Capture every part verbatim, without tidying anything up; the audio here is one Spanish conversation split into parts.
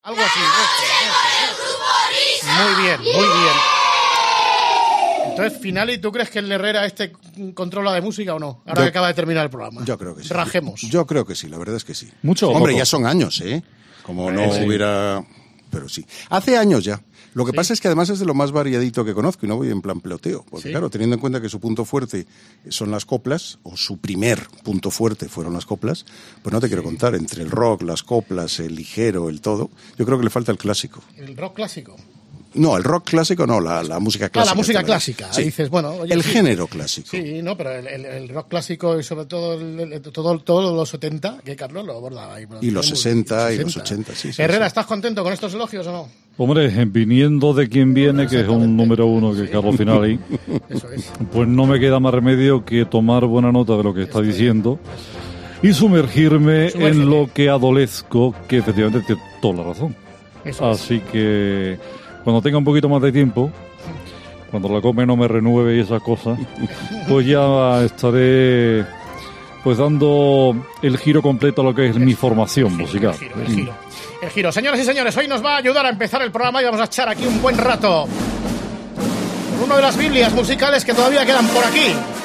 Algo así. Muy bien, muy bien. Entonces, Finali, ¿tú crees que el Herrera este controla de música o no? Ahora yo, que acaba de terminar el programa. Yo creo que sí. Rajemos. Yo creo que sí, la verdad es que sí. Mucho. Hombre, poco. ya son años, ¿eh? Como no Eh, sí. hubiera... Pero sí. Hace años ya. Lo que ¿Sí? pasa es que además es de lo más variadito que conozco y no voy en plan peloteo. Porque ¿Sí? claro, teniendo en cuenta que su punto fuerte son las coplas, o su primer punto fuerte fueron las coplas, pues no te quiero contar, entre el rock, las coplas, el ligero, el todo, yo creo que le falta el clásico. El rock clásico. No, el rock clásico no, la, la música clásica. Ah, la música también. clásica. Sí. Dices, bueno, oye, el sí. género clásico. Sí, no, pero el, el, el rock clásico y sobre todo el, el, todo, todo los setenta, que Carlos lo aborda ahí. Y los sesenta y los ochenta, sí, sí. Herrera, sí. ¿estás contento con estos elogios o no? Hombre, viniendo de quien viene, que es un número uno, que es Carlos Finali, Eso es. pues no me queda más remedio que tomar buena nota de lo que está diciendo y sumergirme Sumérgete. en lo que adolezco, que efectivamente tiene toda la razón. Eso es. Así que cuando tenga un poquito más de tiempo, cuando la come no me renueve y esas cosas, pues ya estaré pues dando el giro completo a lo que es mi formación musical. El giro, el giro. El giro. Señoras y señores, hoy nos va a ayudar a empezar el programa y vamos a echar aquí un buen rato. Una de las Biblias musicales que todavía quedan por aquí,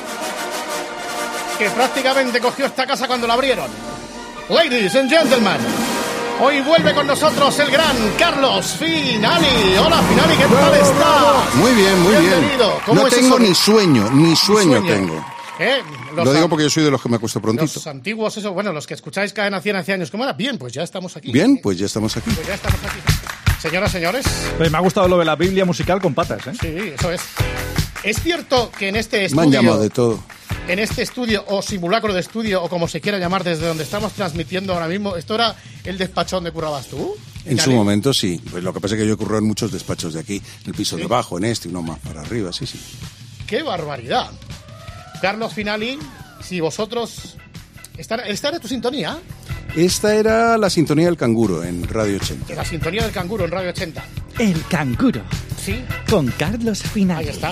que prácticamente cogió esta casa cuando la abrieron. Ladies and gentlemen, hoy vuelve con nosotros el gran Carlos Finali. Hola Finali, ¿qué tal estás? Muy bien, muy Bienvenido. bien. ¿Cómo No es tengo eso? ni sueño, ni sueño, Sueño. tengo. ¿Eh? Los Lo digo an- porque yo soy de los que me acuesto prontito. Los antiguos, eso, bueno, los que escucháis Cadena cien hace años, ¿cómo era? Bien, pues ya estamos aquí. Bien, pues ya estamos aquí. Pues ya estamos aquí. Señoras, señores, Pues me ha gustado lo de la Biblia musical con patas, ¿eh? sí, eso es. Es cierto que en este Me han estudio, llamado de todo. en este estudio o simulacro de estudio o como se quiera llamar, desde donde estamos transmitiendo ahora mismo, ¿esto era el despachón donde currabas tú? En su Finali? momento sí. Pues lo que pasa es que yo he currado en muchos despachos de aquí. En el piso de abajo, en este, uno más para arriba, sí, sí. ¡Qué barbaridad! Carlos Finali, si vosotros... ¿Esta, esta era tu sintonía? Esta era la sintonía del canguro en Radio ochenta. La sintonía del canguro en Radio ochenta. El canguro, ¿Sí? con Carlos Finali. Ahí está.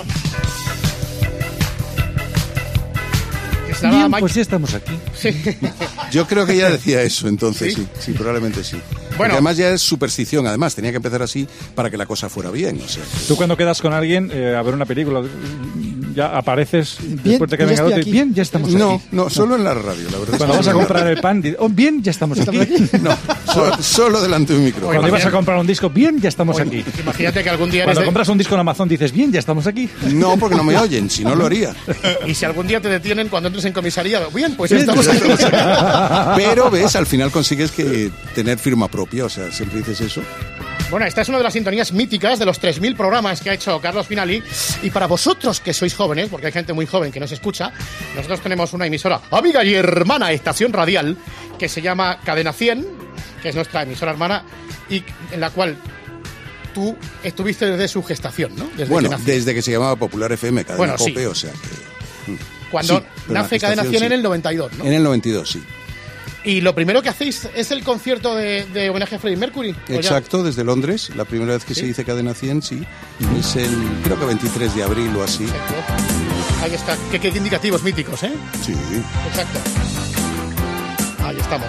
Estaba Bien, Mike- pues ya estamos aquí. Sí. Yo creo que ya decía eso, entonces ¿Sí? sí, sí, probablemente sí. Bueno. Porque además ya es superstición, además tenía que empezar así para que la cosa fuera bien, o sea. Tú cuando quedas con alguien eh, a ver una película, ya apareces después de que ya venga estoy otro y, aquí. bien, ya estamos No, aquí. no, solo en la radio, la verdad. es Cuando que vas a no. comprar el pan, dices, oh, bien, ya estamos aquí. No, so- solo delante de un micrófono. Cuando ibas a imagínate- comprar un disco, bien, ya estamos Oye, aquí. Imagínate que algún día eres Cuando de- compras un disco en Amazon dices, bien, ya estamos aquí. No, porque no me oyen, si no lo haría. Y si algún día te detienen cuando entres en comisariado, bien, pues ya Bien, estamos aquí. Pero, ¿ves? Al final consigues que tener firma propia, o sea, siempre dices eso. Bueno, esta es una de las sintonías míticas de los tres mil programas que ha hecho Carlos Finali. Y para vosotros que sois jóvenes, porque hay gente muy joven que nos escucha, nosotros tenemos una emisora amiga y hermana estación radial que se llama Cadena cien, que es nuestra emisora hermana, y en la cual tú estuviste desde su gestación, ¿no? Desde Bueno, que nació. desde que se llamaba Popular F M, Cadena Bueno, sí. Cope, o sea que... Cuando sí, pero nace la Cadena gestación, cien sí. en el noventa y dos, ¿no? En el noventa y dos, sí. Y lo primero que hacéis es el concierto de, de homenaje a Freddie Mercury. ¿o ya? Exacto, desde Londres, la primera vez que ¿Sí? se dice Cadena cien, sí. Es el, creo que veintitrés de abril o así. Exacto. Ahí está. Qué, qué indicativos míticos, ¿eh? Sí. Exacto. Ahí estamos.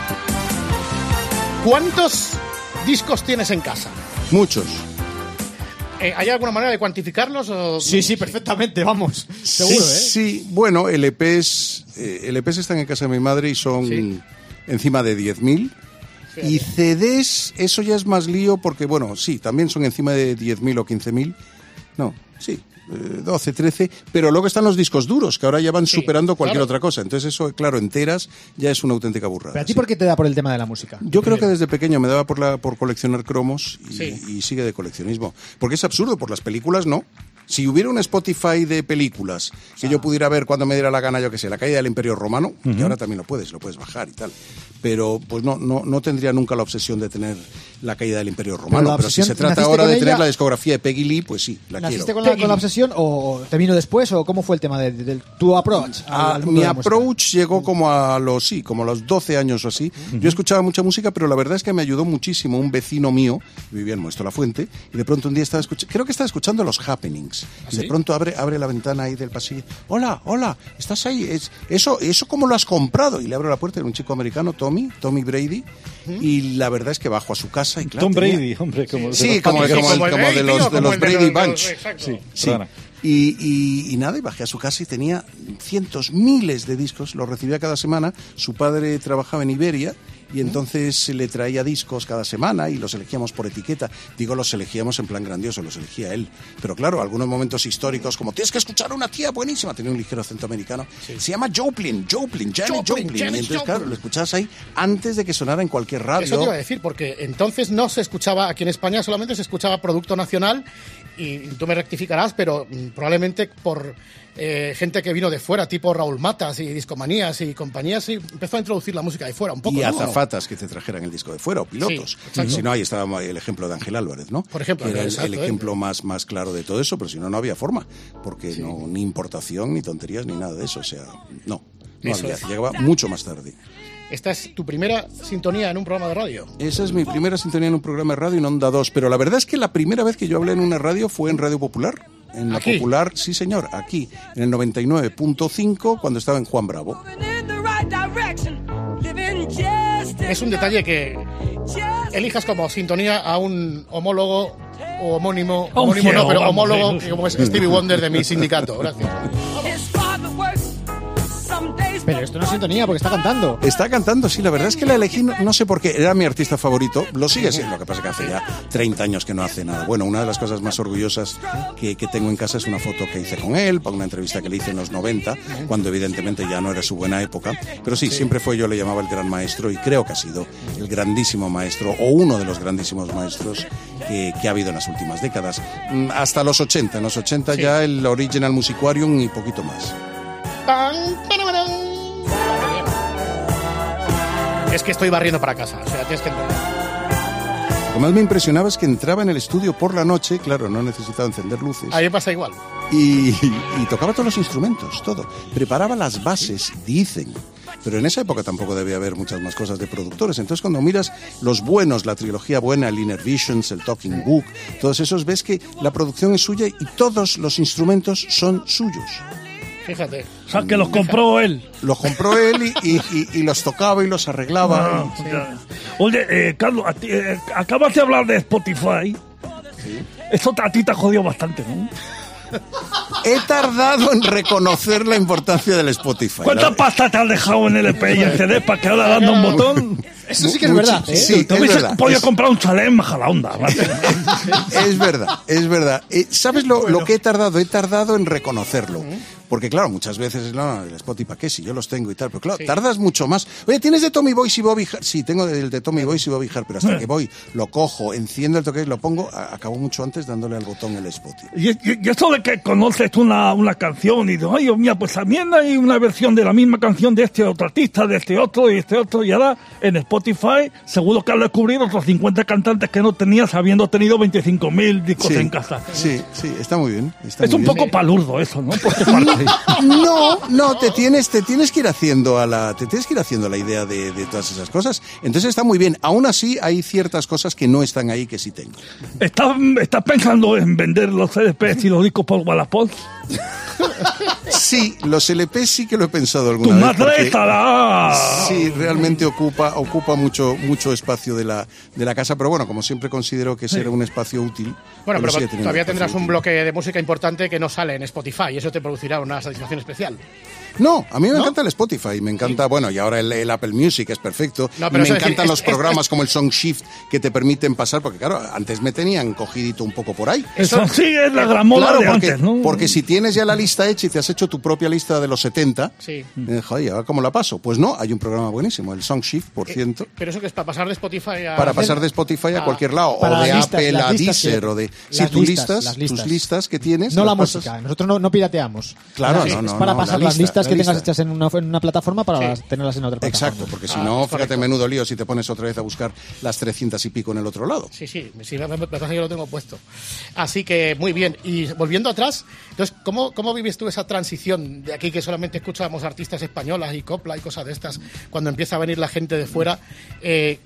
¿Cuántos discos tienes en casa? Muchos. Eh, ¿Hay alguna manera de cuantificarlos? O... Sí, sí, perfectamente, vamos. Seguro, sí, ¿eh? Sí, bueno, L Ps, eh, L Ps están en casa de mi madre y son Sí. encima de diez mil. Y C Ds, eso ya es más lío porque, bueno, sí, también son encima de diez mil o quince mil. No, sí, eh, doce, trece. Pero luego están los discos duros, que ahora ya van Sí, superando cualquier claro. otra cosa. Entonces eso, claro, enteras ya es una auténtica burrada. ¿Pero a ti sí. por qué te da por el tema de la música? Yo creo que desde pequeño me daba por, la, por coleccionar cromos y, Sí. y sigue de coleccionismo. Porque es absurdo, por las películas no. Si hubiera un Spotify de películas que yo pudiera ver cuando me diera la gana, yo que sé, La caída del Imperio Romano, que ahora también lo puedes, lo puedes bajar y tal. Pero pues no, no, no tendría nunca la obsesión de tener La caída del Imperio Romano. la Pero, si obsesión, se trata ¿naciste ahora con de tener ella? la discografía de Peggy Lee, pues sí, la ¿Naciste quiero. con la, con la obsesión o te vino después o cómo fue el tema de, de- del tu approach? al- Ah, al mundo mi de la música? approach llegó como a los sí, como a los doce años o así. Yo escuchaba mucha música, pero la verdad es que me ayudó muchísimo un vecino mío, vivía en Modesto La Fuente, y de pronto un día estaba escuchando, creo que estaba escuchando los Happenings. noches. ¿Ah, Y de sí? pronto abre, abre la ventana ahí del pasillo. Hola, hola, ¿estás ahí? Es, eso, ¿Eso cómo lo has comprado? Y le abro la puerta, era un chico americano, Tommy, Tommy Brady. Y la verdad es que bajo a su casa y claro, Tom tenía- Brady, hombre, como de Sí, los como, Patriots. como, como el como Brady, de los, tío, de como los el de Brady los- Bunch. exacto. Sí, Sí. perdona. Y, y- y nada, y bajé a su casa y tenía cientos, miles de discos, los recibía cada semana. Su padre trabajaba en Iberia y entonces le traía discos cada semana y los elegíamos por etiqueta. Digo, los elegíamos en plan grandioso, los elegía él. Pero claro, algunos momentos históricos, como tienes que escuchar a una tía buenísima, tenía un ligero acento americano, se llama Joplin, Joplin, Janis Joplin, Joplin. Janis Y entonces, claro, Joplin. lo escuchabas ahí antes de que sonara en cualquier radio. Eso te iba a decir, porque entonces no se escuchaba, aquí en España solamente se escuchaba producto nacional, y tú me rectificarás, pero mm, probablemente por eh, gente que vino de fuera, tipo Raúl Matas y Discomanías y compañías, y empezó a introducir la música de fuera un poco. Y ¿no? azafatas que te trajeran el disco de fuera, o pilotos. Sí, exacto. Si no, ahí estaba el ejemplo de Ángel Álvarez, ¿no? Por ejemplo, que era el, exacto, el ¿eh? ejemplo más, más claro de todo eso, pero si no, no había forma. Porque no, ni importación, ni tonterías, ni nada de eso. O sea, no, no Eso había. es. Llegaba mucho más tarde. Esta es tu primera sintonía en un programa de radio. Esa es mi primera sintonía en un programa de radio en Onda dos. Pero la verdad es que la primera vez que yo hablé en una radio fue en Radio Popular. En la ¿Aquí? Popular, sí señor, aquí, en el noventa y nueve punto cinco, cuando estaba en Juan Bravo. Es un detalle que elijas como sintonía a un homólogo o homónimo, A un homónimo no, ciego, pero vamos, homólogo, sí. como es Stevie Wonder de mi sindicato. Gracias. Pero esto no es sintonía porque está cantando. Está cantando, sí, la verdad es que la elegí, no, no sé por qué, era mi artista favorito, lo sigue siendo, lo que pasa es que hace ya treinta años que no hace nada. Bueno, una de las cosas más orgullosas que, que tengo en casa es una foto que hice con él, para una entrevista que le hice en los noventa, cuando evidentemente ya no era su buena época, pero sí, siempre fue, yo le llamaba el gran maestro y creo que ha sido el grandísimo maestro, o uno de los grandísimos maestros que, que ha habido en las últimas décadas, Mm, hasta los ochenta, en los ochenta Sí. ya el Original Musicarium y poquito más. Tan, parabarán. Es que estoy barriendo para casa, o sea, tienes que entender. Lo que más me impresionaba es que entraba en el estudio por la noche, claro, no necesitaba encender luces, A mí me pasa igual. y, y tocaba todos los instrumentos, todo. Preparaba las bases, dicen. Pero en esa época tampoco debía haber muchas más cosas de productores. Entonces, cuando miras los buenos, la trilogía buena, el Inner Visions, el Talking Book, todos esos, ves que la producción es suya y todos los instrumentos son suyos. Fíjate. O sea, que los compró él. Los compró él y, y- y- y los tocaba y los arreglaba. Ah, ya. Oye, eh, Carlos, a ti, eh, acabas de hablar de Spotify. Eso a ti te ha jodido bastante, ¿no? He tardado en reconocer la importancia del Spotify. ¿Cuánta La- pasta te has dejado en el E P y el C D para que ahora dando un botón? Eso sí que es Mucho- verdad. ¿eh? sí, Te es hubiese verdad. podido Es- comprar un chalet en Majadahonda, ¿vale? Es verdad, es verdad. Eh, ¿Sabes lo, lo que he tardado? He tardado en reconocerlo. Porque claro, muchas veces, no, el Spotify, ¿para qué? Si yo los tengo y tal. Pero claro, Sí. tardas mucho más. Oye, ¿tienes de Tommy Boyce y Bobby Hart? Sí, tengo el de Tommy Boyce y Bobby Hart, pero hasta que voy, lo cojo, enciendo el toque y lo pongo, a- acabo mucho antes dándole al botón el Spotify. Y, y- y eso de que conoces una, una canción y dices, ay, Dios mío, pues también hay una versión de la misma canción de este otro artista, de este otro y este otro. Y ahora en Spotify, seguro que has descubierto otros cincuenta cantantes que no tenías habiendo tenido veinticinco mil discos Sí, en casa. sí, sí, está muy bien. está Es muy un bien. poco palurdo eso, ¿no? Por tu parte. No, no, te tienes, te tienes que ir haciendo a la, te tienes que ir haciendo la idea de, de todas esas cosas. Entonces está muy bien. Aún así hay ciertas cosas que no están ahí que sí tengo. ¿Estás, ¿Estás pensando en vender los C D Ps y los discos por Wallapop? Sí, los L P sí que lo he pensado ¡Tu alguna vez. madre porque estará! Sí, realmente ocupa, ocupa mucho, mucho espacio de la, de la casa, pero bueno, como siempre considero que será un espacio útil. Bueno, pues pero sigue teniendo todavía espacio tendrás un útil. bloque de música importante que no sale en Spotify y eso te producirá una satisfacción especial. No, a mí me encanta el Spotify, me encanta, bueno, y ahora el, el Apple Music es perfecto. No, y pero me eso es encantan decir, los es- programas es- como el Song Shift que te permiten pasar, porque claro, antes me tenían cogidito un poco por ahí. Eso sí es la gran moda Claro, de porque, antes, ¿no? porque si tienes ya la lista hecha y te has hecho tu propia lista de los setenta, Sí. eh, joder, ¿ahora cómo la paso? Pues no, hay un programa buenísimo, el Song Shift, por ciento, Pero eso que es para pasar de Spotify a... para pasar de Spotify a Ah, cualquier lado, o para de las listas, Apple las a listas Deezer, que- o de... las Sí, tus listas, listas, las tus listas. listas que tienes. No la las pasas- música, nosotros no, no pirateamos. Claro, es, no, no, es para no, pasar la las lista, listas la que tengas lista. hechas en una, en una plataforma para Sí. tenerlas en otra plataforma. Exacto, porque si Ah, no, correcto. fíjate, menudo lío si te pones otra vez a buscar las trescientas y pico en el otro lado. Sí, sí, sí, me, me, me pasa que yo lo tengo puesto. Así que muy bien. Y volviendo atrás, entonces, ¿cómo, cómo vives tú esa transición de aquí que solamente escuchamos artistas españolas y copla y cosas de estas, cuando empieza a venir la gente de fuera? Eh,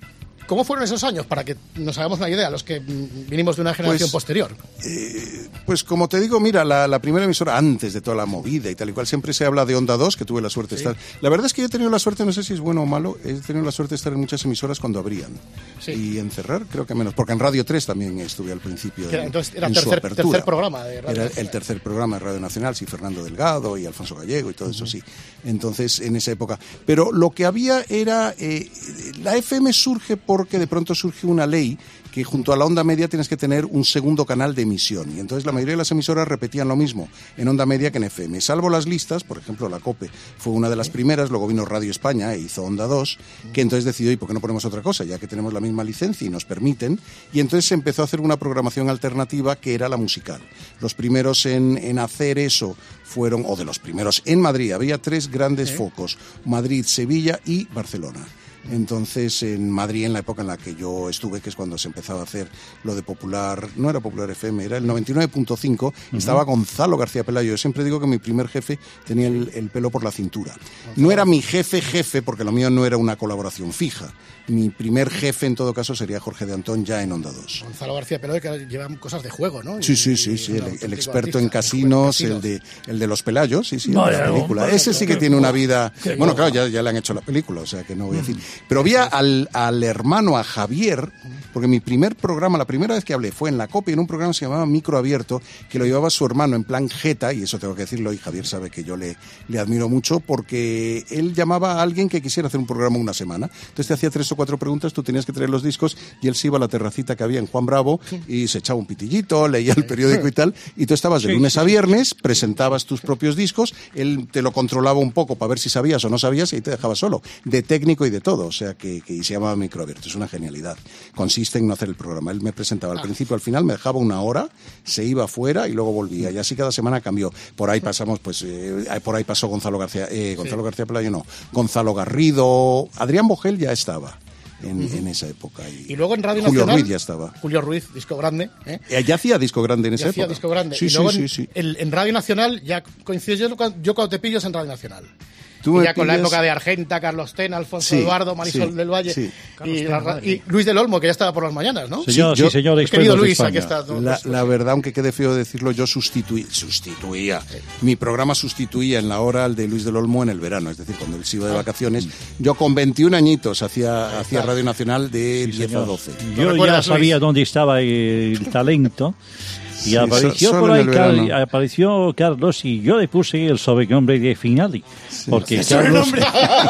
¿Cómo fueron esos años? Para que nos hagamos una idea, los que vinimos de una generación pues, posterior. Eh, pues como te digo, mira, la, la primera emisora antes de toda la movida y tal y cual, siempre se habla de Onda dos, que tuve la suerte de Sí. estar. La verdad es que yo he tenido la suerte, no sé si es bueno o malo, he tenido la suerte de estar en muchas emisoras cuando abrían. Sí. Y en cerrar, creo que menos, porque en Radio tres también estuve al principio. Que era- en- entonces era en su tercer- apertura. tercer programa de Radio Era Nacional. el tercer programa de Radio Nacional, sí, Fernando Delgado y Alfonso Gallego y todo eso, sí. Entonces, en esa época. Pero lo que había era, eh, la F M surge porque de pronto surge una ley que junto a la onda media tienes que tener un segundo canal de emisión. Y entonces la mayoría de las emisoras repetían lo mismo en onda media que en F M. Salvo las listas, por ejemplo, la COPE fue una de las primeras, luego vino Radio España e hizo Onda dos, que entonces decidió, ¿y por qué no ponemos otra cosa? Ya que tenemos la misma licencia y nos permiten. Y entonces se empezó a hacer una programación alternativa que era la musical. Los primeros en, en hacer eso fueron, o de los primeros en Madrid, había tres grandes focos, Madrid, Sevilla y Barcelona. Entonces, en Madrid, en la época en la que yo estuve, que es cuando se empezaba a hacer lo de Popular, no era Popular F M, era el noventa y nueve punto cinco, uh-huh. Estaba Gonzalo García Pelayo. Yo siempre digo que mi primer jefe tenía el, el pelo por la cintura. No era mi jefe jefe, porque lo mío no era una colaboración fija. Mi primer jefe, en todo caso, sería Jorge de Antón, ya en Onda dos. Gonzalo García Pelayo, que lleva cosas de juego, ¿no? Y, sí, sí, sí, sí. El, el experto en casinos, el de, el de los Pelayos, sí, sí, no, la película. No, no, Ese sí que qué, tiene una vida... qué, bueno, claro, ya, ya le han hecho la película, o sea que no voy a decir. Pero había al, al hermano, a Javier, porque mi primer programa, la primera vez que hablé fue en la COPE, en un programa que se llamaba Micro Abierto, que lo llevaba su hermano en plan jeta, y eso tengo que decirlo, y Javier sabe que yo le, le admiro mucho, porque él llamaba a alguien que quisiera hacer un programa una semana. Entonces te hacía tres o cuatro preguntas, tú tenías que traer los discos, y él se iba a la terracita que había en Juan Bravo, y se echaba un pitillito, leía el periódico y tal, y tú estabas de lunes a viernes, presentabas tus propios discos, él te lo controlaba un poco para ver si sabías o no sabías, y te dejaba solo, de técnico y de todo, o sea que, que se llamaba Micro Abierto, es una genialidad. Consiste en no hacer el programa. Él me presentaba al principio, al final, me dejaba una hora, se iba afuera y luego volvía. Y así cada semana cambió. Por ahí pasamos, pues, eh, por ahí pasó Gonzalo García, eh, Gonzalo sí. García Pelayo no, Gonzalo Garrido, Adrián Bogel ya estaba. En, uh-huh. en esa época. Y, y luego en Radio Julio Nacional. Ruiz ya estaba. Julio Ruiz, disco grande. ¿eh? Eh, ya hacía disco grande en esa ya época. Hacía disco grande. Sí, y luego sí, en, sí, sí. El, en Radio Nacional ya coincido yo, yo cuando te pillas en Radio Nacional. Tú y ya pillas... con la época de Argenta, Carlos Tena, Alfonso sí, Eduardo, Marisol sí, del Valle sí. y, la, y Luis del Olmo, que ya estaba por las mañanas, ¿no? Señor, sí, yo, sí, señor, querido Luis, de aquí está. ¿no? La, Pues, pues, la verdad, aunque quede feo decirlo, yo sustituí, sustituía. Sí. Mi programa sustituía en la hora al de Luis del Olmo en el verano, es decir, cuando él se iba de vacaciones. Yo con veintiún añitos hacía, hacía Radio Nacional de sí, diez a doce. Yo ya sabía Luis? dónde estaba el talento. Y sí, apareció so, por ahí Car apareció Carlos y yo le puse el sobrenombre de Finali. Sí, porque ¿El Carlos sobrenombre?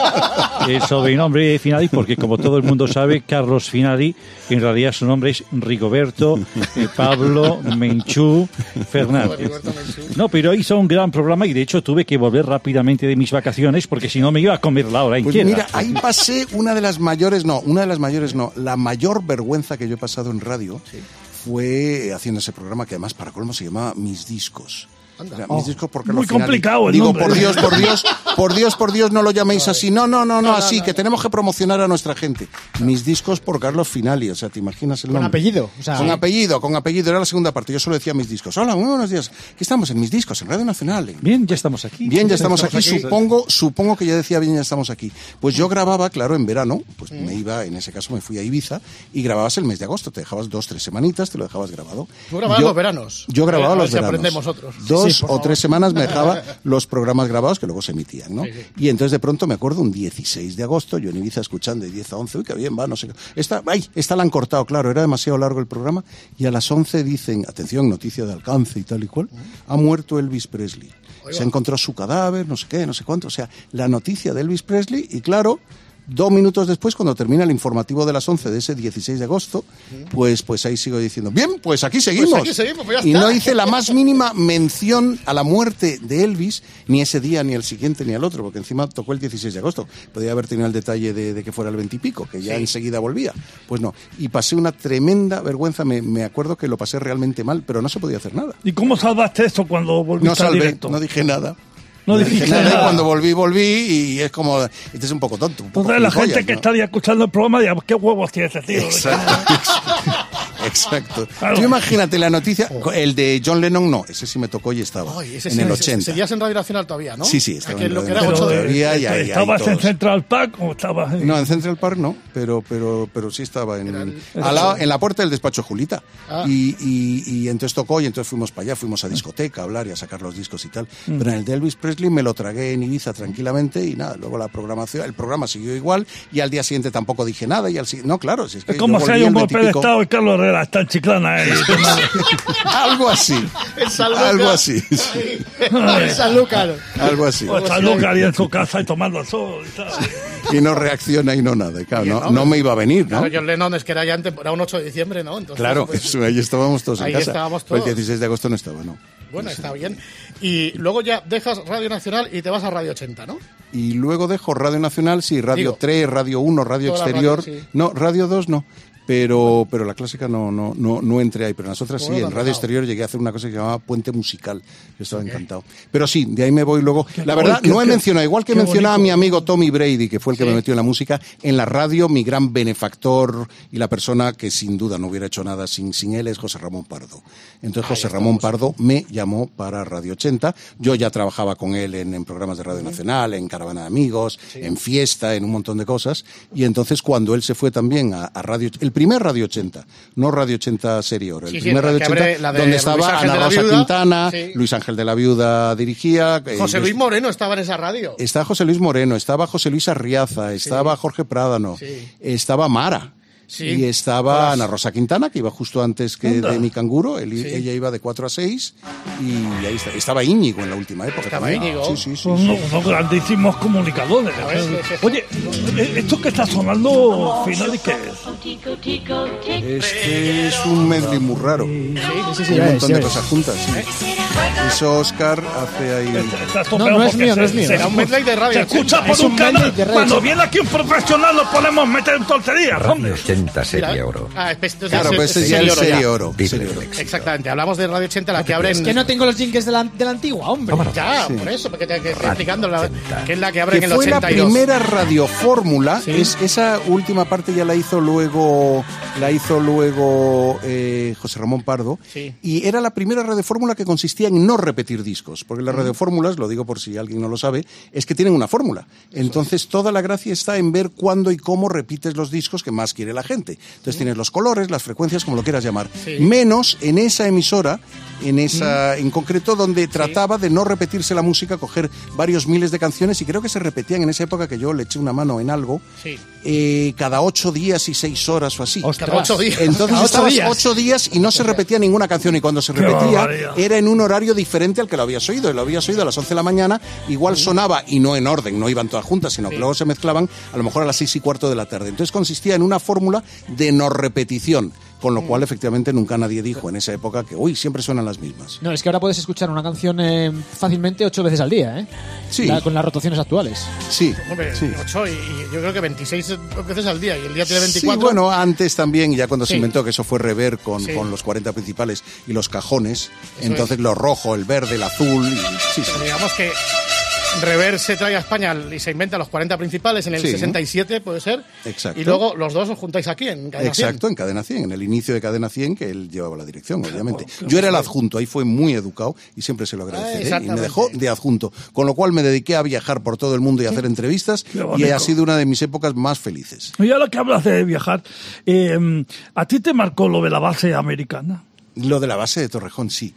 el sobrenombre de Finali, porque como todo el mundo sabe, Carlos Finali en realidad su nombre es Rigoberto eh, Pablo Menchú Fernández. No, pero hizo un gran programa y de hecho tuve que volver rápidamente de mis vacaciones porque si no me iba a comer la hora pues entera. Mira, ahí pasé una de las mayores, no, una de las mayores no, la mayor vergüenza que yo he pasado en radio. Sí. Fue haciendo ese programa que además para colmo se llamaba Mis Discos. Era, oh, mis discos porque muy final, complicado el digo, nombre. por Dios, por Dios, por Dios, por Dios, no lo llaméis así. No, no, no, no, así, que tenemos que promocionar a nuestra gente. Mis discos por Carlos Finali, o sea, ¿te imaginas el nombre? Con apellido. O sea, con apellido, con apellido, era la segunda parte. Yo solo decía Mis Discos. Hola, muy buenos días. Aquí estamos en Mis Discos, en Radio Nacional. Bien, ya estamos aquí. Bien, ya estamos, estamos aquí. aquí. Supongo, supongo que ya decía bien, ya estamos aquí. Pues yo grababa, claro, en verano, pues mm. me iba, en ese caso me fui a Ibiza y grababas el mes de agosto. Te dejabas dos, tres semanitas, te lo dejabas grabado. ¿Tú grababas yo, los veranos? Yo grababa a ver, los si veranos. aprendemos otros. Dos sí, o favor. tres semanas me dejaba los programas grabados que luego se emitían, ¿no? Sí, sí. Y entonces de pronto me acuerdo un dieciséis de agosto, yo en Ibiza escuchando de diez a once, uy, qué bien va, no sé qué. Esta, ay, esta la han cortado, claro, era demasiado largo el programa, y a las once dicen, atención, noticia de alcance y tal y cual, ha muerto Elvis Presley. Se encontró su cadáver, no sé qué, no sé cuánto, o sea, la noticia de Elvis Presley, y claro, dos minutos después, cuando termina el informativo de las once de ese dieciséis de agosto, pues, pues ahí sigo diciendo, bien, pues aquí seguimos. Pues aquí seguimos, pues ya y está. no hice la más mínima mención a la muerte de Elvis, ni ese día, ni el siguiente, ni al otro, porque encima tocó el dieciséis de agosto. Podría haber tenido el detalle de, de que fuera el veintipico, que ya sí. enseguida volvía. Pues no. Y pasé una tremenda vergüenza, me, me acuerdo que lo pasé realmente mal, pero no se podía hacer nada. ¿Y cómo salvaste esto cuando volviste no salvé, al directo? No dije nada. No dijiste nada. nada. Cuando volví, volví y es como, este es un poco tonto. Un poco Entonces la gente que ¿no? estaría escuchando el programa dirá, ¿qué huevos tiene ese tío? Exacto. Exacto. Claro. Tú imagínate la noticia, el de John Lennon no, ese sí me tocó y estaba, Ay, ese en sí, el ese- ochenta. Seguías en Radio Nacional todavía, ¿no? Sí, sí, estaba Aquel en lo que era Radio ocho Nacional. de... Todavía y ahí- ahí ¿Estabas en todos. Central Park o estabas en...? No, en Central Park no, pero pero pero sí estaba en, el- al lado- en la puerta del despacho de Julita. Ah. Y, y, y entonces tocó y entonces fuimos para allá, fuimos a discoteca a hablar y a sacar los discos y tal. Mm. Pero en el de Elvis Presley me lo tragué en Ibiza tranquilamente y nada, luego la programación, el programa siguió igual y al día siguiente tampoco dije nada y al si- no, claro, si es que Es como yo si hay volví un el golpe de veintipico. estado y Carlos Herrera está en Chiclana. ¿eh? Algo así. En San Lucas. Algo así. sí. En Sanlúcar. Algo así. O está Lucas ahí en su casa y tomando el sol y tal. Y no reacciona y no nada. Y claro, Bien, no, ¿no? no me iba a venir, ¿no? Claro, John Lennon es que era ya antes, era un ocho de diciembre, ¿no? Entonces, Claro, pues, eso, ahí estábamos todos ahí en casa. estábamos Pues todos. el dieciséis de agosto no estaba, ¿no? bueno, está bien. Y luego ya dejas Radio Nacional y te vas a Radio ochenta, ¿no? Y luego dejo Radio Nacional, sí, Radio Digo, tres, Radio uno, Radio toda la Exterior. radio, sí. No, Radio dos no. Pero, pero la clásica no, no, no, no entré ahí. Pero en las otras sí, Bueno, en te Radio han dejado. Exterior llegué a hacer una cosa que se llamaba Puente Musical. Yo estaba encantado. Pero sí, de ahí me voy luego. La verdad, qué- no he qué- mencionado, igual que qué mencionaba a mi bonito. amigo Tommy Brady, que fue el que Sí. me metió en la música, en la radio, mi gran benefactor y la persona que sin duda no hubiera hecho nada sin, sin él es José Ramón Pardo. Entonces José Ramón Pardo me llamó para Radio ochenta. Yo ya trabajaba con él en, en programas de Radio Nacional, en Caravana de Amigos, en Fiesta, en un montón de cosas. Y entonces cuando él se fue también a, a Radio, el primer Radio ochenta, no Radio ochenta Serie Oro, el Sí, sí, primer la Radio que ochenta, abre la de donde Luis estaba Ángel Ana de la Rosa Viuda. Quintana, Sí. Luis Ángel de la Viuda dirigía. eh, José yo- Luis Moreno estaba en esa radio. Estaba José Luis Moreno, estaba José Luis Arriaza, estaba Jorge Prádano, Sí. estaba Mara. Sí. Y estaba Ana Rosa Quintana, que iba justo antes que Anda. de Mi Canguro. Él- Sí. Ella iba de cuatro a seis. Y ahí está. Estaba Íñigo en la última época. Estaba también. Íñigo. Sí, sí, sí. Son unos, unos grandísimos comunicadores. ver, sí, sí. Oye, esto que está sonando, final, ¿y qué es? Este es un medley muy raro. Sí, sí, sí, un ya ves, montón ya de ves. cosas juntas. Sí. Eso Oscar hace ahí. Está No, estropeado no es porque mío, no se- es mío. se- Era un medley de Radio Se ochenta. escucha por Es un un medley canal. de Radio Cuando ochenta. viene aquí un profesional lo podemos meter en tonterías, hombre. ochenta Serie Mira, Oro. ah, pues, entonces Claro, es- pues es este es ya el Serie Oro Serie Oro. Vive Serie el Oro. éxito. Exactamente, hablamos de Radio ochenta, la que abre en... Es que no tengo los jingles de la, de la antigua, hombre. Ya, por eso, porque te, que estoy explicando la- que es la que abre Que en el fue la ochenta y dos. primera radiofórmula. Es, esa última parte ya la hizo luego, la hizo luego eh, José Ramón Pardo. Sí. Y era la primera radiofórmula que consistía en no repetir discos. Porque las radiofórmulas, lo digo por si alguien no lo sabe, es que tienen una fórmula. Entonces toda la gracia está en ver cuándo y cómo repites los discos que más quiere la gente. Entonces tienes los colores, las frecuencias, como lo quieras llamar. Sí. Menos en esa emisora, en esa, en concreto, donde trataba de no repetirse la música, coger varios miles de canciones, y creo que se repetían en esa época que yo le eché una mano en algo, Sí. eh, cada ocho días y seis horas o así. Ostras. Cada ocho días. Entonces Cada ocho estabas días. ocho días y no se repetía ninguna canción, y cuando se Qué repetía barbaridad. era en un horario diferente al que lo habías oído. Y lo habías oído a las once de la mañana, igual sonaba, y no en orden, no iban todas juntas, sino que luego se mezclaban a lo mejor a las seis y cuarto de la tarde. Entonces consistía en una fórmula de no repetición, con lo cual efectivamente nunca nadie dijo en esa época que, uy, siempre suenan las mismas. No, es que ahora puedes escuchar una canción eh, fácilmente ocho veces al día, ¿eh? Sí. La- con las rotaciones actuales. Sí, Hombre, sí. ocho y, y yo creo que veintiséis veces al día, y el día tiene Sí, veinticuatro. bueno, antes también, ya cuando se Sí. inventó que eso fue rever con, Sí. con los cuarenta principales y los cajones, Eso entonces es. lo rojo, el verde, el azul, y, sí, sí. Digamos que Rever se trae a España y se inventa los cuarenta principales en el Sí. sesenta y siete, puede ser. Exacto. Y luego los dos os juntáis aquí en Cadena cien. Exacto, en Cadena cien, en el inicio de Cadena cien, que él llevaba la dirección, obviamente. Yo era el adjunto, ahí fue muy educado y siempre se lo Ah, agradeceré. y exactamente. me dejó de adjunto, con lo cual me dediqué a viajar por todo el mundo y a hacer entrevistas, Qué y bonito. ha sido una de mis épocas más felices. Y ahora que hablas de viajar, eh, ¿a ti te marcó lo de la base americana? Lo de la base de Torrejón, sí.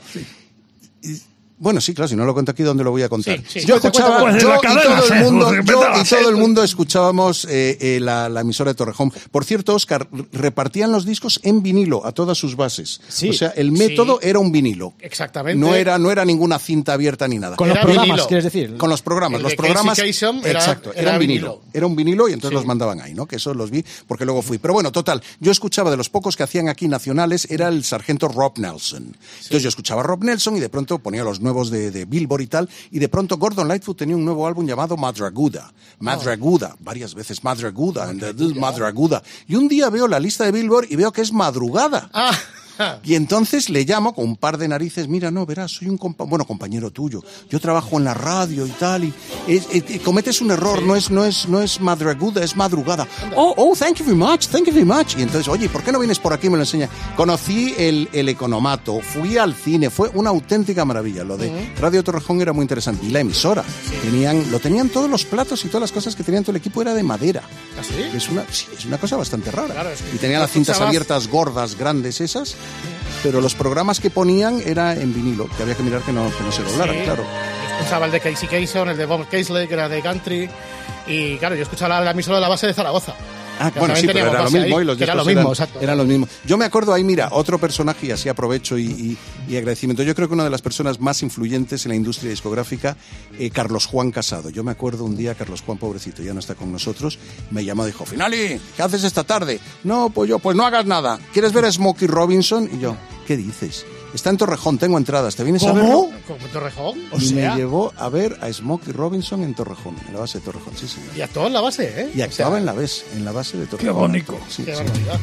Y- Bueno, sí, claro, si no lo cuento aquí, ¿dónde lo voy a contar? Sí, sí. Yo escuchaba, Pues en yo la y cadena, todo el ¿eh? mundo, Pues yo vete a y la todo el serie. mundo escuchábamos eh, eh, la, la emisora de Torrejón. Por cierto, Óscar, repartían los discos en vinilo a todas sus bases. Sí. O sea, el método era un vinilo. Exactamente. No era, no era ninguna cinta abierta ni nada. Con los Era programas, vinilo. quieres decir. Con los programas, El los de programas. Casey Kasem era- exacto, era era un vinilo. vinilo. Era un vinilo y entonces Sí. los mandaban ahí, ¿no? Que esos los vi porque luego fui. Pero bueno, total, yo escuchaba de los pocos que hacían aquí nacionales, era el sargento Rob Nelson. Entonces yo escuchaba a Rob Nelson y de pronto ponía los nuevos de, de Billboard y tal, y de pronto Gordon Lightfoot tenía un nuevo álbum llamado Madraguda. Madraguda, varias veces Madraguda, and, uh, Madraguda. Y un día veo la lista de Billboard y veo que es madrugada. Ah, Y entonces le llamo con un par de narices, mira, no, verás, soy un compa bueno, compañero tuyo, yo trabajo en la radio y tal, y es, es, cometes un error, sí. no es no es no es madrugada, es madrugada. Oh, oh, thank you very much, thank you very much. Y entonces, oye, ¿por qué no vienes por aquí y me lo enseñas? Conocí el, el economato, fui al cine, fue una auténtica maravilla. Lo de uh-huh. Radio Torrejón era muy interesante. Y la emisora, sí. tenían, lo tenían todos los platos y todas las cosas que tenían todo el equipo era de madera. ¿Ah, sí? Es una, sí, es una cosa bastante rara. Claro, es que y tenían las cintas escuchabas... abiertas gordas, grandes esas, pero los programas que ponían era en vinilo, que había que mirar que no, que no se doblaran, sí. claro. Yo escuchaba el de Casey Kasem, el de Bob Casey, que era de country, y claro, yo escuchaba la, la emisora de la base de Zaragoza. Ah, bueno, sí, pero era lo mismo ahí, y los discos era lo mismo, eran, exacto. eran los mismos. Yo me acuerdo ahí, mira, otro personaje, y así aprovecho y, y, y agradecimiento. Yo creo que una de las personas más influyentes en la industria discográfica, eh, Carlos Juan Casado. Yo me acuerdo un día, Carlos Juan, pobrecito, ya no está con nosotros, me llamó y dijo, Finali, ¿qué haces esta tarde? No, pues yo, pues no hagas nada. ¿Quieres ver a Smokey Robinson? Y yo, ¿qué dices? Está en Torrejón, tengo entradas, ¿te vienes ¿Cómo? a verlo? ¿Cómo en Torrejón? O y sea... me llevó a ver a Smokey Robinson en Torrejón, en la base de Torrejón, sí, señor. Y actuaba en la base, ¿eh? Y actuaba o sea... en la base, en la base de Torrejón. Qué bonito. Sí, Qué sí. barbaridad.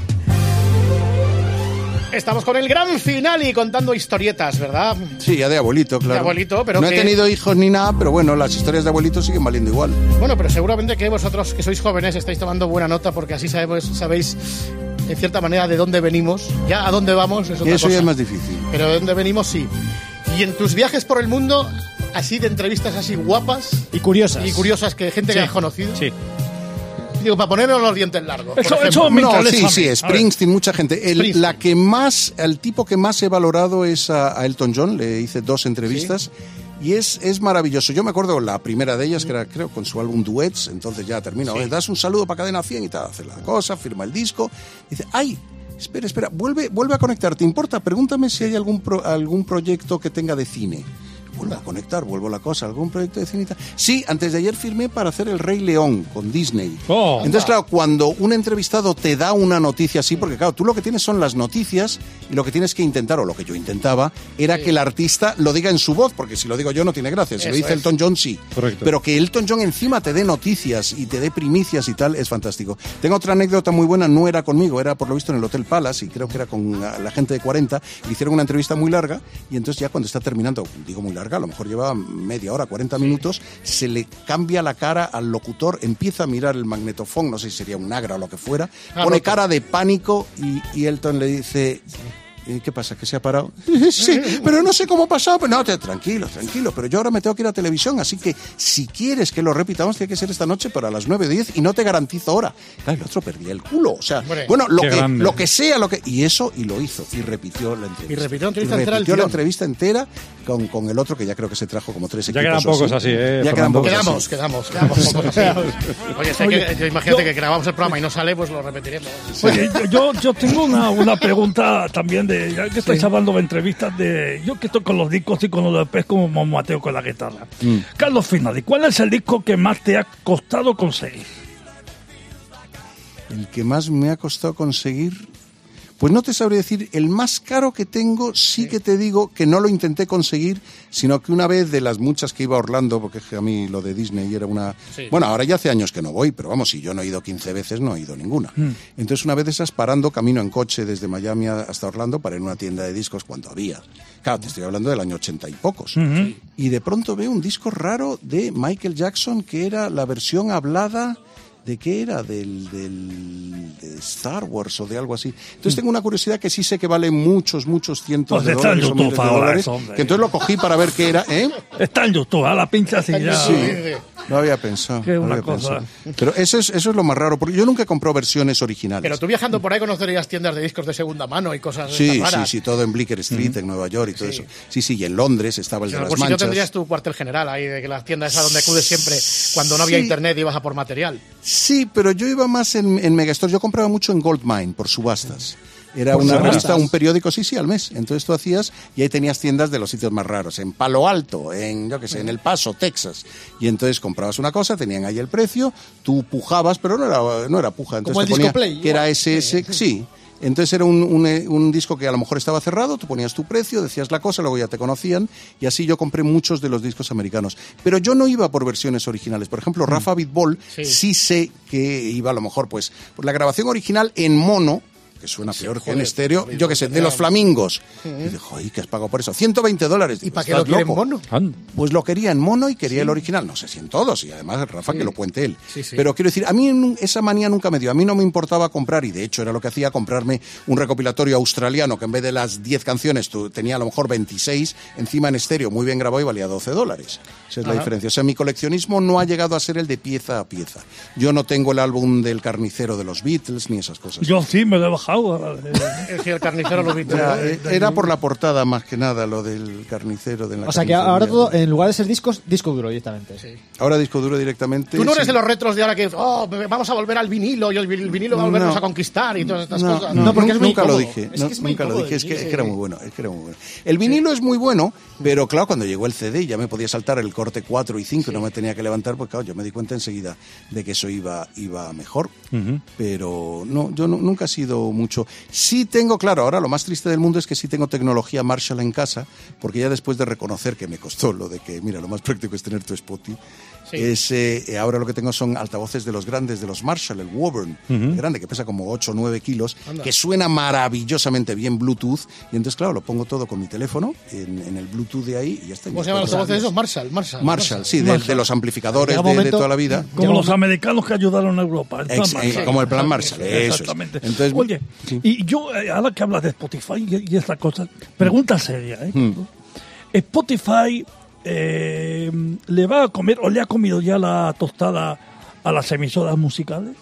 Estamos con el gran final y contando historietas, ¿verdad? Sí, ya de abuelito, claro. De abuelito, pero no que... he tenido hijos ni nada, pero bueno, las historias de abuelito siguen valiendo igual. Bueno, pero seguramente que vosotros, que sois jóvenes, estáis tomando buena nota porque así sabéis, sabéis en cierta manera, de dónde venimos. Ya a dónde vamos es otra y eso cosa. ya es más difícil. Pero de dónde venimos, sí. Y en tus viajes por el mundo, así de entrevistas así guapas... Y curiosas. Y curiosas, que gente sí. que has conocido. Sí. Digo, para ponernos los dientes largos. Eso, por eso me No, interesa sí, a mí. sí, Springsteen, mucha gente. El, Springsteen. la que más, el tipo que más he valorado es a, a Elton John. Le hice dos entrevistas. ¿Sí? Y es, es maravilloso. Yo me acuerdo la primera de ellas, que era, creo, con su álbum Duets. Entonces ya termina. Sí. Oye, das un saludo para Cadena cien y tal. Hace la cosa, firma el disco. Dice, ¡ay! Espera, espera, vuelve, vuelve a conectar. ¿Te importa? Pregúntame si hay algún, pro, algún proyecto que tenga de cine. Vuelvo a conectar, vuelvo a la cosa, algún proyecto de cine. Sí, antes de ayer firmé para hacer El Rey León con Disney. Oh, Entonces, claro, cuando un entrevistado te da una noticia así, porque claro, tú lo que tienes son las noticias y lo que tienes que intentar, o lo que yo intentaba, era sí. que el artista lo diga en su voz, porque si lo digo yo no tiene gracia. Si Eso lo dice es. Elton John, sí. Correcto. Pero que Elton John encima te dé noticias y te dé primicias y tal, es fantástico. Tengo otra anécdota muy buena, no era conmigo, era por lo visto en el Hotel Palace, y creo que era con la gente de cuarenta, le hicieron una entrevista muy larga, y entonces ya cuando está terminando, digo muy larga, a lo mejor llevaba media hora, cuarenta minutos, se le cambia la cara al locutor, empieza a mirar el magnetofón, no sé si sería un Nagra o lo que fuera, ah, pone loco. cara de pánico y, y Elton le dice... ¿Qué pasa? ¿Que se ha parado? Sí, pero no sé cómo ha pasado. No, te, tranquilo, tranquilo. Pero yo ahora me tengo que ir a televisión, así que si quieres que lo repitamos, tiene que ser esta noche para las nueve o diez y no te garantizo hora. Claro, el otro perdía el culo. O sea, Hombre, bueno, lo que, lo que sea, lo que... Y eso, y lo hizo. Y repitió la entrevista. Y repitió la entrevista y entera. Repitió la entrevista entera con, con el otro, que ya creo que se trajo como tres equipos. Ya quedan pocos así, ¿eh? Ya quedan pocos quedamos, así. Quedamos, quedamos, pocos así. Oye, si Oye que, imagínate yo, que grabamos el programa y no sale, pues lo repetiremos. Oye, yo, yo tengo una, una pregunta también de... Ya que estáis sí. hablando de entrevistas de... Yo que estoy con los discos y con los de pez como Mateo con la guitarra. Mm. Carlos Finali, ¿cuál es el disco que más te ha costado conseguir? El que más me ha costado conseguir... Pues no te sabría decir, el más caro que tengo, sí, sí que te digo que no lo intenté conseguir, sino que una vez de las muchas que iba a Orlando, porque a mí lo de Disney era una... Sí. Bueno, ahora ya hace años que no voy, pero vamos, si yo no he ido quince veces, no he ido ninguna. Mm. Entonces una vez de esas parando camino en coche desde Miami hasta Orlando para ir a una tienda de discos cuando había. Claro, te estoy hablando del año ochenta y pocos. Mm-hmm. Y de pronto veo un disco raro de Michael Jackson que era la versión hablada... ¿De qué era? Del, del de Star Wars o de algo así. Entonces tengo una curiosidad que sí sé que vale muchos, muchos cientos pues de dólares o miles de dólares. Eso, que entonces lo cogí para ver qué era. ¿eh? Está en YouTube, a la pincha así ya. Sí, no había pensado. Qué no una había cosa. Pensado. Pero eso es, eso es lo más raro, porque yo nunca he comprado versiones originales. Pero tú viajando por ahí conocerías tiendas de discos de segunda mano y cosas sí, raras. Sí, sí, todo en Bleecker Street, mm-hmm. en Nueva York y todo sí. eso. Sí, sí, y en Londres estaba el o sea, de las manchas. Si no tendrías tu cuartel general ahí, de que las tiendas esas donde acudes siempre cuando no había sí. internet y ibas a por material. Sí, pero yo iba más en, en Megastore. Yo compraba mucho en Goldmine, por subastas. Era por una subastas. revista, un periódico, sí, sí, al mes. Entonces tú hacías, y ahí tenías tiendas de los sitios más raros. En Palo Alto, en, yo qué sé, en El Paso, Texas. Y entonces comprabas una cosa, tenían ahí el precio, tú pujabas, pero no era, no era puja. Entonces como el te ponía disco play, que era ese, ese, sí. Entonces era un, un, un disco que a lo mejor estaba cerrado, tú ponías tu precio, decías la cosa, luego ya te conocían, y así yo compré muchos de los discos americanos. Pero yo no iba por versiones originales. Por ejemplo, Rafa Bitbol, sí. sí sé que iba a lo mejor, pues, por la grabación original en mono, que suena Sí, peor que joder, en estéreo, joder, yo qué sé, de los flamingos. Y digo, joder, ¿qué has pagado por eso? ciento veinte dólares. ¿Y Digo, para qué lo ¿estás quiere en loco? mono? Anda. Pues lo quería en mono y quería el original. No sé si en todos, y además Rafa Sí. que lo cuente él. Sí, sí. Pero quiero decir, a mí nu- esa manía nunca me dio. A mí no me importaba comprar, y de hecho era lo que hacía, comprarme un recopilatorio australiano que en vez de las diez canciones tu- tenía a lo mejor veintiséis, encima en estéreo, muy bien grabado y valía doce dólares. Esa es la Ajá. diferencia. O sea, mi coleccionismo no ha llegado a ser el de pieza a pieza. Yo no tengo el álbum del carnicero de los Beatles ni esas cosas. Yo sí me lo he bajado. eh, Es que el carnicero lo viste. Ya, ¿no? eh, era por la portada más que nada lo del carnicero de la O sea que carnicería. ahora todo, en lugar de ser discos, disco duro directamente. Sí. Ahora disco duro directamente. Tú no eres sí. de los retros de ahora que oh, vamos a volver al vinilo y el vinilo va a volvernos No. a conquistar y todas estas No, cosas. no, No, porque es muy nunca lo cómodo. dije. Es no, que es muy nunca lo cómodo, dije. Es que, sí. es que era muy bueno. Es que era muy bueno. El vinilo es muy bueno, pero claro, cuando llegó el C D ya me podía saltar el corte cuatro y cinco y no me tenía que levantar, porque claro, yo me di cuenta enseguida de que eso iba, iba mejor. Ujú. Pero no, yo no- nunca he sido mucho. Sí tengo, claro, ahora lo más triste del mundo es que sí tengo tecnología Marshall en casa, porque ya después de reconocer que me costó lo de que, mira, lo más práctico es tener tu Spotify, Sí. es, eh, ahora lo que tengo son altavoces de los grandes, de los Marshall, el Woburn, el grande, que pesa como ocho o nueve kilos, Anda. que suena maravillosamente bien Bluetooth, y entonces, claro, lo pongo todo con mi teléfono, en, en el Bluetooth de ahí, y ya está. ¿Cómo se llaman los altavoces esos? Marshall, Marshall. Marshall, sí, de, de los amplificadores Llega un de, de momento- toda la vida. Como los americanos que ayudaron a Europa. el plan Ex- eh, Marshall. como el plan Marshall, eso es. Exactamente. Entonces, Oye, sí. y yo, eh, ahora que hablas de Spotify y, y estas cosas, pregunta seria, ¿eh? Hmm. Spotify eh, le va a comer o le ha comido ya la tostada a las emisoras musicales.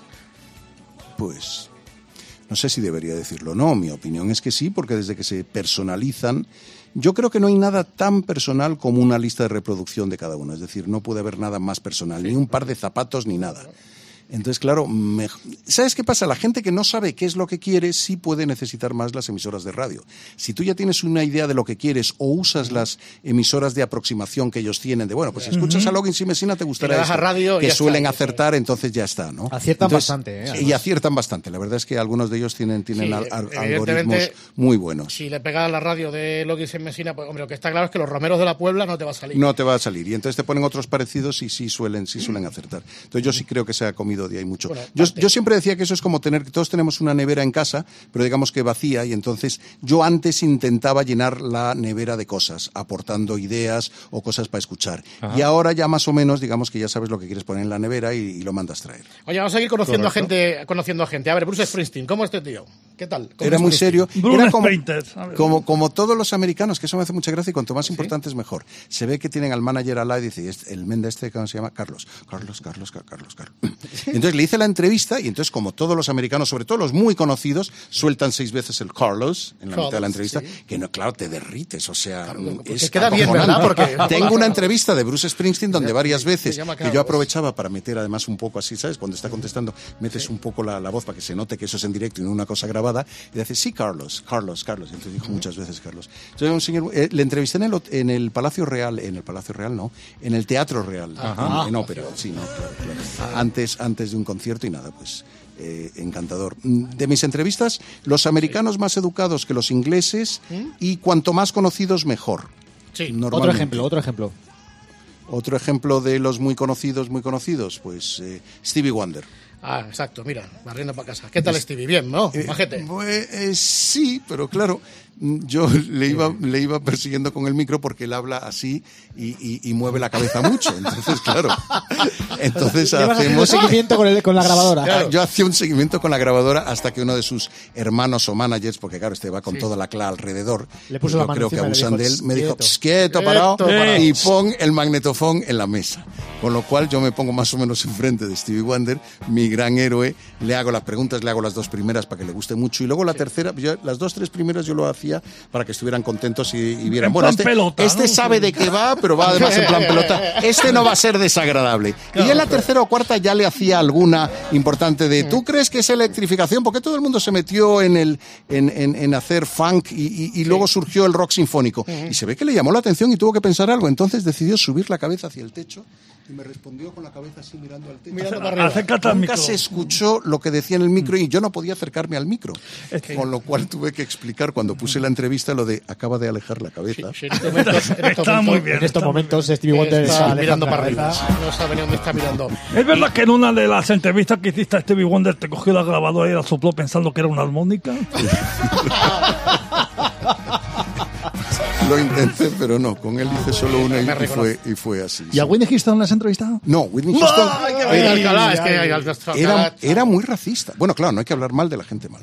Pues no sé si debería decirlo o no. Mi opinión es que sí, porque desde que se personalizan, yo creo que no hay nada tan personal como una lista de reproducción de cada uno. Es decir, no puede haber nada más personal, ni un par de zapatos ni nada. Entonces, claro, me- ¿sabes qué pasa? La gente que no sabe qué es lo que quiere sí puede necesitar más las emisoras de radio. Si tú ya tienes una idea de lo que quieres o usas las emisoras de aproximación que ellos tienen, de bueno, pues si escuchas a Loggins y Messina te gustará Y le das esto, a radio y que ya está, suelen y eso acertar, entonces ya está, ¿no? Aciertan Entonces, bastante, ¿eh? Y Además. aciertan bastante. La verdad es que algunos de ellos tienen, tienen Sí, al- al- evidentemente, algoritmos muy buenos. Si le pegas a la radio de Loggins en Messina, pues hombre, lo que está claro es que los romeros de la Puebla no te va a salir. No te va a salir. Y entonces te ponen otros parecidos y sí suelen, sí suelen acertar. Entonces yo sí creo que se ha comido de ahí mucho. Bueno, yo, parte. yo siempre decía que eso es como tener, que todos tenemos una nevera en casa, pero digamos que vacía, y entonces yo antes intentaba llenar la nevera de cosas, aportando ideas o cosas para escuchar. Y ahora ya más o menos, digamos que ya sabes lo que quieres poner en la nevera y, y lo mandas traer. Oye, vamos a seguir conociendo a gente, conociendo a gente. A ver, Bruce Springsteen, ¿cómo es este tío? ¿Qué tal? ¿Cómo Era es muy Springsteen? serio. Bruno Era como, Sprinters, a ver. como, como todos los americanos, que eso me hace mucha gracia, y cuanto más importante es mejor. Se ve que tienen al manager al lado y dice, "Este- el men de este, ¿cómo se llama? Carlos. Carlos, Carlos, Ca- Carlos, Carlos. Entonces le hice la entrevista y entonces, como todos los americanos, sobre todo los muy conocidos, sueltan seis veces el Carlos en la mitad de la Carlos, entrevista, sí. que no, claro, te derrites, o sea, porque es queda bien, acojonante. ¿verdad? Porque- Tengo una entrevista de Bruce Springsteen donde varias veces, llama que yo Carlos. aprovechaba para meter además un poco así, ¿sabes? Cuando está contestando, metes un poco la, la voz para que se note que eso es en directo y no una cosa grabada, y dice, sí, Carlos, Carlos, Carlos. Y entonces dijo muchas veces Carlos. Entonces, un señor, eh, le entrevisté en el, hot- en el Palacio Real, en el Palacio Real no, en el Teatro Real, en, en ópera, sí, no, claro, claro. Antes, antes de un concierto y nada, pues eh, encantador. Mm, De mis entrevistas, los americanos más educados que los ingleses y cuanto más conocidos mejor. Sí. Otro Normalmente. ejemplo, otro ejemplo. Otro ejemplo de los muy conocidos, muy conocidos, pues eh, Stevie Wonder. Ah, exacto, mira, barriendo para casa. ¿Qué tal, Stevie? Bien, ¿no? Eh, Majete. pues, eh, sí, pero claro, mm, yo le iba, le iba persiguiendo con el micro porque él habla así y, y- y mueve la cabeza mucho. Entonces, claro, entonces Llevas haciendo hacemos... seguimiento con, el- con la grabadora. Claro. Yo hacía un seguimiento con la grabadora hasta que uno de sus hermanos o managers, porque claro, este va con toda la cla alrededor, Le puso yo la mano creo que encima y le abusan dijo, de él, me dijo, "Quieto". "Pss, quieto, parado, Quieto, parado. y pon el magnetofón en la mesa. Con lo cual yo me pongo más o menos enfrente de Stevie Wonder, mi gran héroe, le hago las preguntas, le hago las dos primeras para que le guste mucho, y luego la tercera, yo- las dos, tres primeras yo lo hacía para que estuvieran contentos y, y vieran, En bueno, plan este, pelota, este ¿no? sabe de qué va, pero va además en plan pelota, este no va a ser desagradable. Y en la tercera o cuarta ya le hacía alguna importante de, ¿tú crees que es electrificación? Porque todo el mundo se metió en, el, en, en- en hacer funk y, y- y luego surgió el rock sinfónico. Y se ve que le llamó la atención y tuvo que pensar algo. Entonces decidió subir la cabeza hacia el techo Y me respondió con la cabeza así mirando al techo. Mirando para arriba. Acércate al Nunca micro. se escuchó lo que decía en el micro y yo no podía acercarme al micro. que- Con lo cual tuve que explicar cuando puse la entrevista lo de acaba de alejar la cabeza. Sí, en estos momentos- en estos Está muy momentos, bien. En estos momentos Stevie Wonder está está mirando alejando para la arriba. cabeza. No sabe ni dónde está mirando. ¿Es verdad que en una de las entrevistas que hiciste a Stevie Wonder te cogió la grabadora y la sopló pensando que era una armónica? Lo intenté, pero no. Con él hice solo una y, Me y reconoce. fue, y fue así. ¿Y a sí. Whitney Houston la has entrevistado? No, Whitney Houston Ay, qué bien, Alcalá, es que hay nuestro era, Alcalá. era muy racista. Bueno, claro, no hay que hablar mal de la gente mal.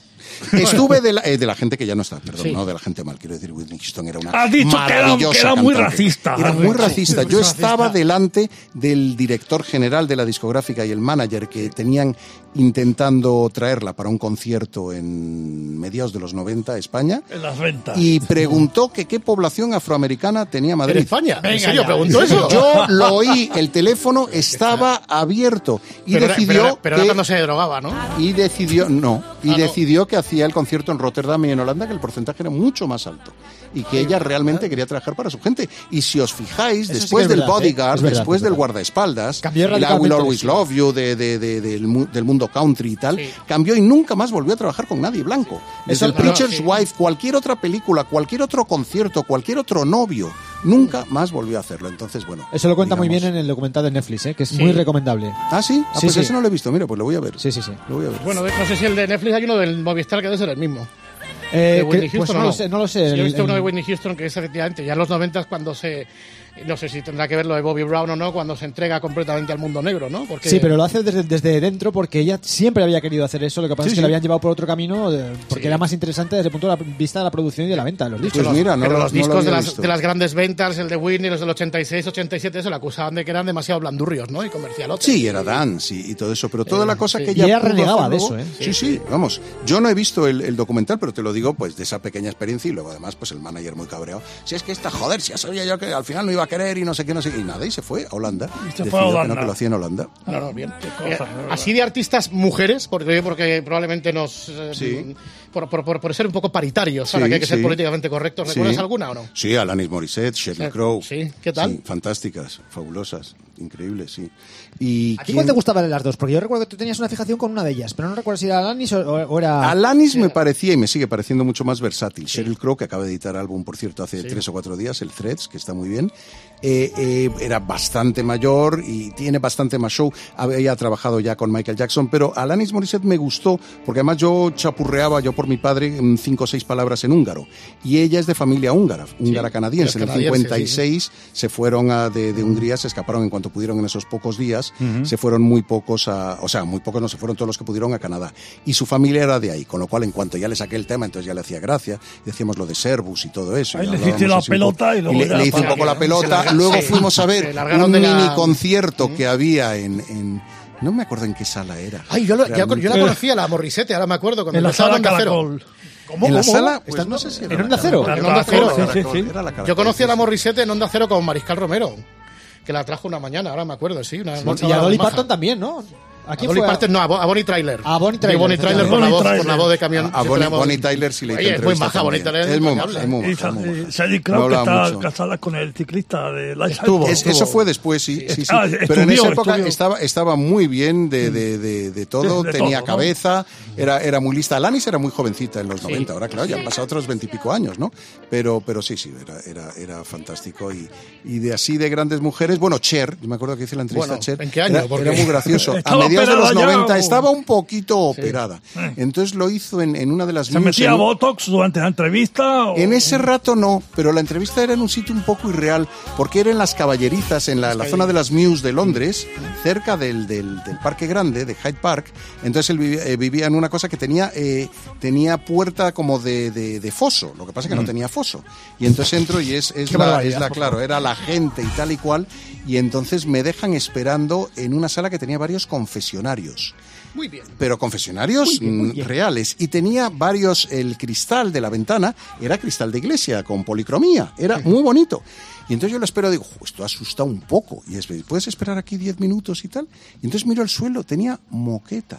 Estuve de la, eh, de la gente que ya no está, perdón, Sí. no de la gente mal. Quiero decir, Whitney Houston era una Has dicho que era- maravillosa que era muy cantante. racista. Era Has muy dicho. racista. Yo Muy estaba racista. delante del director general de la discográfica y el manager que tenían intentando traerla para un concierto en mediados de los noventa a España En las ventas. y preguntó que qué población afroamericana tenía ¿En Madrid. España? ¿En Venga serio? ya. ¿Preguntó eso? Yo lo oí, el teléfono estaba abierto y pero era, decidió pero era- pero era que- cuando se drogaba, ¿no? y decidió no y Ah, no. decidió que hacía el concierto en Rotterdam y en Holanda, que el porcentaje era mucho más alto y que ella realmente quería trabajar para su gente. Y si os fijáis, Eso sí después que es del verdad, ¿eh? Bodyguard, Es verdad, después es del verdad. guardaespaldas, Cambió y la Will radicalmente Always el estilo. Love You de, de- de- del, mu- del mundo country y tal, Sí. cambió y nunca más volvió a trabajar con nadie blanco. Desde Eso- el no, no, Preacher's sí. Wife, cualquier otra película, cualquier otro concierto, cualquier otro novio, nunca más volvió a hacerlo. Entonces, bueno. Eso lo cuenta muy digamos- bien en el documental de Netflix, ¿eh? Que es Sí. muy recomendable. Ah, sí, ah, Sí, pues sí. ese no lo he visto. Mira, pues lo voy a ver. Sí, sí, sí. Lo voy a ver. Bueno, no sé si el de Netflix hay uno del Movistar que debe ser el mismo. Eh, ¿De Whitney que- pues Houston no o lo sé, no lo sé. Sí, he El- visto el- uno de Whitney Houston que es efectivamente ya en los noventas cuando se... No sé si tendrá que ver lo de Bobby Brown o no, cuando se entrega completamente al mundo negro, ¿no? Porque Sí, pero lo hace desde, desde dentro porque ella siempre había querido hacer eso. Lo que pasa Sí, es que sí. la habían llevado por otro camino eh, porque Sí. era más interesante desde el punto de la vista de la producción y de la venta de los discos. Pues los- mira, no pero lo- los no lo discos había de, las, visto. de las grandes ventas, el de Whitney, los del ochenta y seis, ochenta y siete, eso le acusaban de que eran demasiado blandurrios, ¿no? Y comercialotes. Sí, era dance y, y todo eso, pero toda la cosa sí. que Y ella ella pudo renegaba hacer de luego- eso, ¿eh? Sí, sí, vamos. Yo no he visto el, el documental, pero te lo digo, pues, de esa pequeña experiencia y luego además, pues, el manager muy cabreado. Si es que esta, joder, si ya sabía yo que al final no iba a querer y no sé qué, no sé qué, y nada, y se fue a Holanda. se Decidió fue a que Holanda. no, que lo hacía en Holanda. No, no, bien. cosa, Eh, de verdad. así de artistas mujeres, porque, porque probablemente nos... eh, Sí. por, por, por, por ser un poco paritarios, Sí, ahora que hay que ser sí. políticamente correctos. ¿Recuerdas Sí. alguna o no? Sí, Alanis Morissette, Sheryl Eh, Crow. sí, ¿qué tal? Sí, fantásticas, fabulosas, increíbles, sí. Y ¿A ti quién- cuál te gustaba de las dos? Porque yo recuerdo que tú tenías una fijación con una de ellas, pero no recuerdo si era Alanis o, o era... Alanis me parecía y me sigue pareciendo mucho más versátil. Sheryl Crow, que acaba de editar álbum, por cierto, hace tres o cuatro días, el Threads, que está muy bien, eh, eh, era bastante mayor y tiene bastante más show. Había trabajado ya con Michael Jackson, pero Alanis Morissette me gustó porque además yo chapurreaba, yo por mi padre, mm, cinco o seis palabras en húngaro. Y ella es de familia húngara, húngara canadiense. En el canadiense, cincuenta y seis se fueron a, de, de Hungría, se escaparon en cuanto pudieron en esos pocos días. Se fueron muy pocos a, o sea, muy pocos no, se fueron todos los que pudieron a Canadá. Y su familia era de ahí, con lo cual en cuanto ya le saqué el tema, entonces ya le hacía gracia, decíamos lo de Servus y todo eso. Ahí y le hablábamos hiciste la así un pelota poco. y luego le, ya le hice un para poco que la se pelota. larga- Luego sí, fuimos a se ver largaron un de la- mini concierto que había en, en- no me acuerdo en qué sala era. Ay, yo, lo- ya- Realmente. yo la conocía, la Morissette, ahora me acuerdo. Cuando En la empezaba sala Onda Cero. Caracol. ¿Cómo? en la ¿Cómo? sala, pues ¿Estás- no sé si era en la Onda Caracol. Cero? En Onda Cero. Sí, sí, sí. Era la Caracol, Yo conocí a la sí, sí. Morissette en Onda Cero con Mariscal Romero, que la trajo una mañana, ahora me acuerdo, sí. Una, una Y a chavala Dolly maja. Parton también, ¿no? ¿A A quién Dolly fue? Parton, no, a, Bo- a Bonnie Tyler. A Bonnie Sí, Tyler, Bonnie Tyler por la Bonnie voz, Tyler. por la voz de camión. A siempre Bonnie, la hemos- Bonnie Tyler sí le hice Oye, es muy entrevista maja, Bonnie también. Tyler. Es muy entrañable. maja, es muy Y maja, muy maja. Sheryl No Crow, que hablaba está mucho. casada con el ciclista de Life Estuvo. Es- eso fue después, sí, sí, sí. Ah, Pero en estudió, esa época estudió. estaba, estaba muy bien de, de, de, de todo, De- de tenía todo, ¿no? cabeza, era, era muy lista. Alanis era muy jovencita en los noventa, ahora claro, ya han pasado otros veintipico años, ¿no? Pero, pero sí, sí, era, era, era fantástico. Y, y de así de grandes mujeres, bueno, Cher, yo me acuerdo que hice la entrevista Bueno, a Cher. ¿en qué año? Era, Porque- era muy gracioso. A ¿Estaba mediados de los operada ya noventa o- estaba un poquito operada. Entonces lo hizo en, en una de las ¿Se news, metía en un- Botox durante la entrevista? o- en ese rato no, pero la entrevista era en un sitio un poco irreal, porque era en las Caballerizas, en la, la zona de las Mews de Londres, cerca del, del, del Parque Grande, de Hyde Park. Entonces él vivía, eh, vivía en una cosa que tenía, eh, tenía puerta como de, de, de foso, lo que pasa es que no tenía foso. Y entonces entro y es, es, Qué la, barbaridad, es la, por claro, era la gente y tal y cual, y entonces me dejan esperando en una sala que tenía varios confesionarios. Muy bien. Pero confesionarios mm, reales. Y tenía varios, el cristal de la ventana era cristal de iglesia, con policromía. Era muy bonito. Y entonces yo lo espero, digo, "Jo, esto asusta un poco. Y es, ¿puedes esperar aquí diez minutos y tal? Y entonces miro el suelo, tenía moqueta.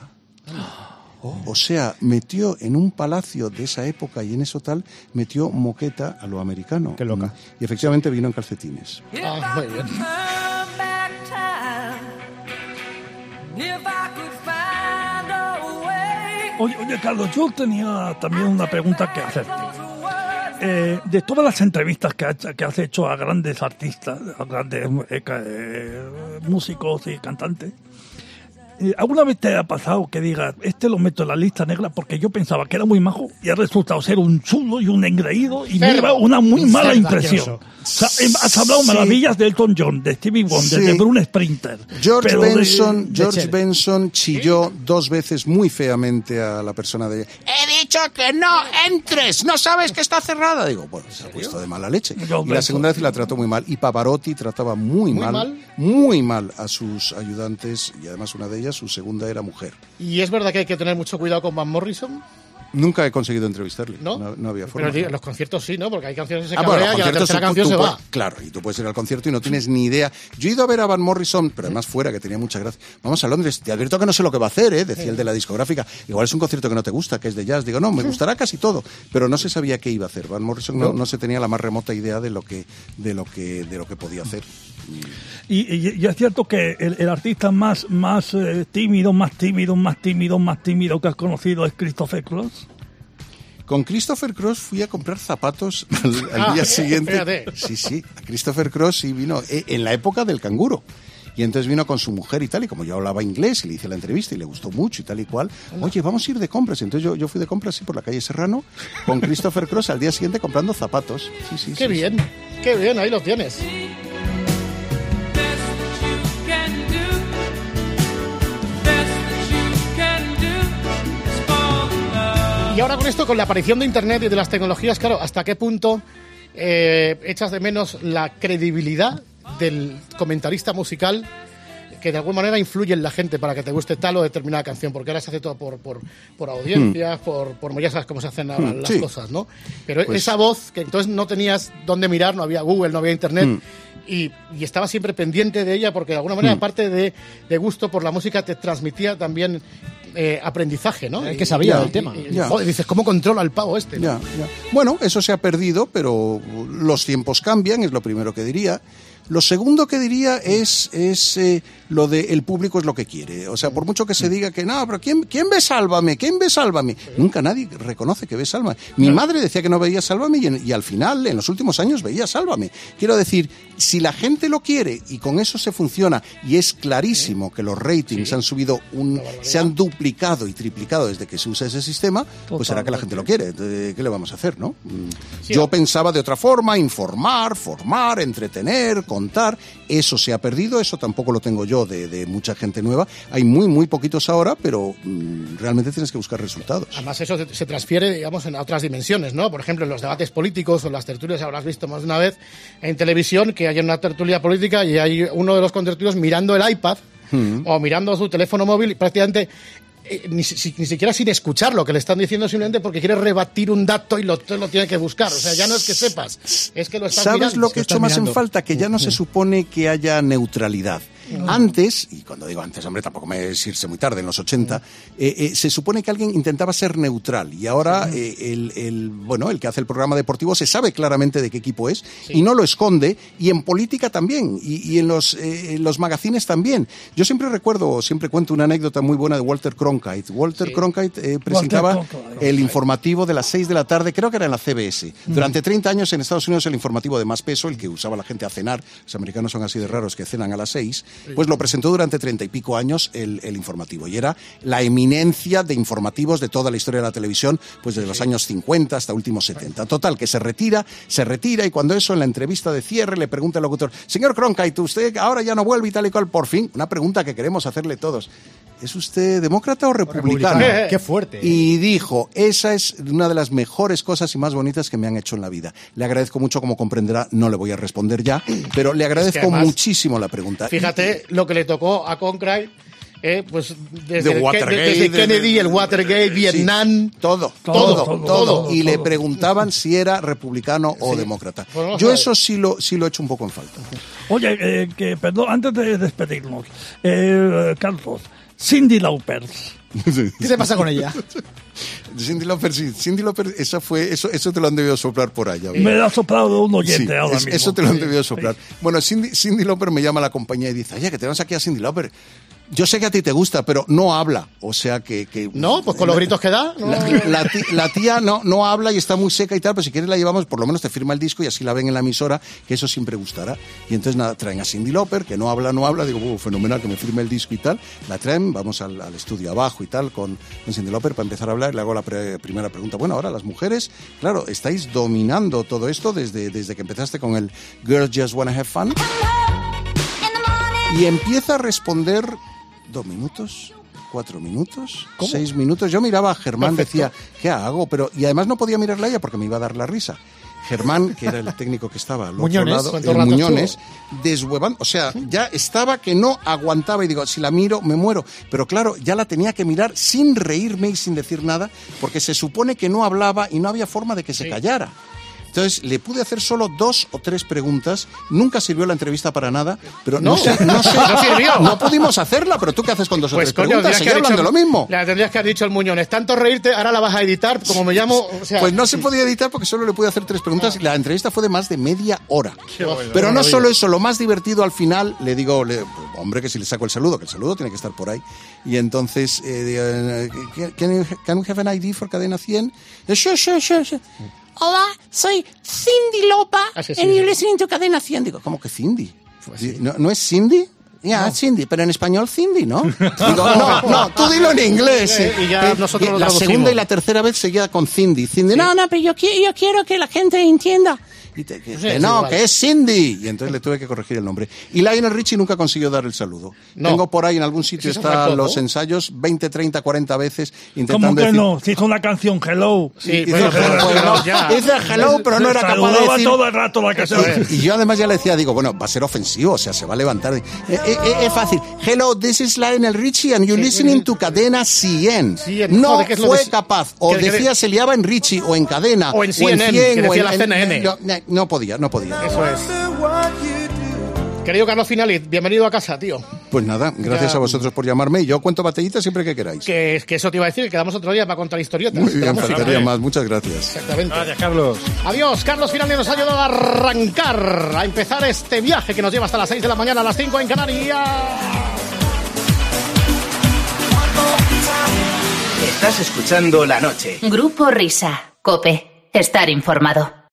O sea, metió en un palacio de esa época y en eso tal, metió moqueta a lo americano. Qué loca. Y efectivamente vino en calcetines. Ah, muy bien. Oye, oye, Carlos, yo tenía también una pregunta que hacerte. Eh, de todas las entrevistas que, ha, que has hecho a grandes artistas, a grandes eh, eh, músicos y cantantes, eh, ¿alguna vez te ha pasado que digas, este lo meto en la lista negra porque yo pensaba que era muy majo y ha resultado ser un chulo y un engreído y me lleva una muy Un mala cerdo impresión? asqueroso. O sea, has hablado Sí. maravillas de Elton John, de Stevie Wonder, Sí. de Bruce Sprinter. George pero de- Benson, de George Chele. Benson chilló dos veces muy feamente a la persona de he dicho que no entres, no sabes que está cerrada. Digo, bueno, se ha puesto de mala leche. George Y la Benson. segunda vez la trató muy mal. Y Pavarotti trataba muy, ¿Muy mal, mal? muy mal a sus ayudantes. Y además una de ellas, su segunda, era mujer. Y es verdad que hay que tener mucho cuidado con Van Morrison, Nunca he conseguido entrevistarle. ¿no? No, no había forma. Pero en los conciertos sí, ¿no? Porque hay canciones que se Ah, bueno, cabrea los y a la conciertos tercera tú- canción tú se puedes- va. Claro, y tú puedes ir al concierto y no tienes ni idea. Yo he ido a ver a Van Morrison, pero además fuera, que tenía mucha gracia. Vamos a Londres, te advierto que no sé lo que va a hacer, ¿eh? Decía el de la discográfica. Igual es un concierto que no te gusta, que es de jazz. Digo, no, me gustará casi todo. Pero no se sabía qué iba a hacer. Van Morrison no, no se tenía la más remota idea de lo que, de lo que, de lo que podía hacer. Y, y- y es cierto que el, el artista más, más eh, tímido, más tímido, más tímido, más tímido que has conocido es Christopher Cross. Con Christopher Cross fui a comprar zapatos al, al Ah, día siguiente. fíjate. Sí, sí, a Christopher Cross sí vino eh, en la época del canguro. Y entonces vino con su mujer y tal, y como yo hablaba inglés, y le hice la entrevista y le gustó mucho y tal y cual, oye, vamos a ir de compras. Entonces yo, yo fui de compras, sí, por la calle Serrano, con Christopher Cross al día siguiente comprando zapatos. Sí, sí, Qué sí, bien, qué bien, ahí lo tienes. Y ahora con esto, con la aparición de Internet y de las tecnologías, claro, ¿hasta qué punto eh, echas de menos la credibilidad del comentarista musical que de alguna manera influye en la gente para que te guste tal o determinada canción? Porque ahora se hace todo por, por, por audiencias, por, por ya sabes cómo se hacen ahora Mm, las sí. cosas, ¿no? Pero Pues- esa voz, que entonces no tenías dónde mirar, no había Google, no había Internet, Mm. y, y estaba siempre pendiente de ella porque de alguna manera, Mm. aparte de, de gusto por la música, te transmitía también eh, aprendizaje, ¿no? El que sabía Y- del y- tema. y- Ya. joder, dices, ¿cómo controla el pavo este? no? Ya, ya. Bueno, eso se ha perdido, pero los tiempos cambian, es lo primero que diría. Lo segundo que diría es, es eh, lo de el público es lo que quiere. O sea, por mucho que se diga que no, pero ¿quién, quién ve Sálvame? ¿Quién ve Sálvame? Nunca nadie reconoce que ve Sálvame. Mi madre decía que no veía Sálvame y, en- y al final, en los últimos años, veía Sálvame. Quiero decir, si la gente lo quiere y con eso se funciona, y es clarísimo que los ratings han subido, un, se han duplicado y triplicado desde que se usa ese sistema, pues será que la gente lo quiere. Entonces, ¿qué le vamos a hacer, no? Mm. Sí, Yo o- pensaba de otra forma, informar, formar, entretener, contar. Eso se ha perdido, eso tampoco lo tengo yo de, de mucha gente nueva. Hay muy, muy poquitos ahora, pero mm, realmente tienes que buscar resultados. Además, eso se- se transfiere, digamos, en otras dimensiones, ¿no? Por ejemplo, en los debates políticos o en las tertulias, habrás visto más de una vez en televisión que hay una tertulia política y hay uno de los contertulios mirando el iPad o mirando su teléfono móvil y prácticamente eh, ni, si- ni siquiera sin escuchar lo que le están diciendo, simplemente porque quiere rebatir un dato y lo, lo tiene que buscar. O sea, ya no es que sepas, es que lo estás ¿Sabes mirando. lo que he hecho estás más en mirando. falta? Que ya no se supone que haya neutralidad. Antes, y cuando digo antes, hombre, tampoco me es irse muy tarde, en los ochenta, eh, eh, se supone que alguien intentaba ser neutral y ahora eh, el, el, bueno, el que hace el programa deportivo se sabe claramente de qué equipo es y no lo esconde, y en política también, y, y en los, eh, en los magazines también. Yo siempre recuerdo, siempre cuento una anécdota muy buena de Walter Cronkite. Walter Sí. Cronkite eh, presentaba Cronkite. el informativo de las seis de la tarde, creo que era en la C B S. Durante treinta años en Estados Unidos el informativo de más peso, el que usaba la gente a cenar, los americanos son así de raros que cenan a las seis, pues lo presentó durante treinta y pico años el, el informativo. Y era la eminencia de informativos de toda la historia de la televisión, pues desde los años cincuenta hasta últimos setenta. Total, que se retira, se retira, y cuando eso en la entrevista de cierre le pregunta al locutor, señor Cronkite, usted ahora ya no vuelve y tal y cual, por fin, una pregunta que queremos hacerle todos. ¿Es usted demócrata o republicano? Republicano. Qué fuerte. Y dijo, esa es una de las mejores cosas y más bonitas que me han hecho en la vida. Le agradezco mucho, como comprenderá, no le voy a responder ya, pero le agradezco además, muchísimo la pregunta. Fíjate lo que le tocó a Cronkite, eh, pues desde, De el- Watergate, desde de- Kennedy, de- el Watergate, Sí, Vietnam. todo, Todo, todo, todo, todo, todo, Y le todo. preguntaban si era republicano o Sí. demócrata. Pues vamos a Yo ver. eso sí lo, sí lo he hecho un poco en falta. Oye, eh, que perdón, antes de despedirnos, eh, Carlos, Cyndi Lauper. ¿Qué te pasa con ella? Cindy Lauper, sí, Cindy Lauper, eso fue, eso, eso te lo han debido soplar por allá. Me lo ha soplado un oyente Sí, ahora es- mismo. eso te lo han debido soplar. Bueno, Cindy, Cindy Lauper me llama a la compañía y dice, oye, que tenemos aquí a Cindy Lauper. Yo sé que a ti te gusta, pero no habla. O sea que... que no, pues con los gritos que da. No. La, la, tía, la tía no, no habla y está muy seca y tal, pero si quieres la llevamos, por lo menos te firma el disco y así la ven en la emisora, que eso siempre gustará. Y entonces nada, traen a Cyndi Lauper, que no habla, no habla, digo, uh, fenomenal, que me firme el disco y tal. La traen, vamos al, al estudio abajo y tal, con, con Cyndi Lauper para empezar a hablar. Le hago la pre, primera pregunta. Bueno, ahora las mujeres, claro, estáis dominando todo esto desde, desde que empezaste con el Girls Just Wanna Have Fun. Y empieza a responder... ¿Dos minutos? ¿Cuatro minutos? ¿Cómo? ¿Seis minutos? Yo miraba a Germán, Perfecto. decía, ¿qué hago? Pero, y además no podía mirarla a ella porque me iba a dar la risa. Germán, que era el técnico que estaba al otro Muñones, lado, cuánto el rato Muñones, deshuevando, o sea, ya estaba que no aguantaba y digo, si la miro, me muero. Pero claro, ya la tenía que mirar sin reírme y sin decir nada, porque se supone que no hablaba y no había forma de que se Sí. callara. Entonces le pude hacer solo dos o tres preguntas. Nunca sirvió la entrevista para nada, pero no, No. sé, no sé. No sirvió. No pudimos hacerla, pero tú qué haces con dos o Pues tres coño, preguntas. tendrías que Seguía haber hablando dicho- lo mismo. Le tendrías que haber dicho al Muñones, tanto reírte, ahora la vas a editar, como me llamo... O sea, Pues no se podía editar porque solo le pude hacer tres preguntas y la entrevista fue de más de media hora. bueno, Pero no maravilla. solo eso, lo más divertido al final, le digo, le- hombre, que si le saco el saludo, que el saludo tiene que estar por ahí. Y entonces, eh, eh, can, you- can we have an I D for Cadena cien? Eh, Sure, sure, sure, sure. Hola, soy Cyndi Lauper, Ah, sí, sí, and sí. you're listening to Cadena cien. Digo, ¿cómo que Cyndi? ¿No, ¿no es Cindy? Ya, Cindy, pero en español Cindy, ¿no? Digo, no, no, tú dilo en inglés. Eh, y ya nosotros lo La traducimos. segunda y la tercera vez seguía con Cindy. Cindy, no, no, pero yo, qui- yo quiero que la gente entienda. Y te, que, Sí, que es no, igual. que es Cindy. Y entonces le tuve que corregir el nombre. Y Lionel Richie nunca consiguió dar el saludo. No. Tengo por ahí en algún sitio, Eso fue están poco. los ensayos, veinte, treinta, cuarenta veces intentando ¿Cómo que decir... no? Si hizo una canción, Hello. Sí, Dice, bueno, pero- hello, pero hello. ya. Dice hello, pero no era capaz de Saludaba decir... todo el rato la canción. Y yo además ya le decía, digo, bueno, va a ser ofensivo, o sea, se va a levantar. Eh, eh, eh, es fácil. Hello, this is Lionel Richie and you're listening to Cadena cien. cien. No Joder, ¿qué es lo fue de- capaz. O que- que- decía, se liaba en Richie o en Cadena. O en C N N, que o decía en- la C N N. No, no, no podía, no podía. Eso es. Querido Carlos Finali, bienvenido a casa, tío. Pues nada, gracias Ya. a vosotros por llamarme y yo cuento batallitas siempre que queráis. Que, que eso te iba a decir, que quedamos otro día para contar historietas. Muy de la bien, música. faltaría más. Muchas gracias. Exactamente. Gracias, Carlos. Adiós, Carlos Finali nos ha ayudado a arrancar, a empezar este viaje que nos lleva hasta las seis de la mañana, a las cinco en Canarias. Estás escuchando La Noche. Grupo Risa. Cope. Estar informado.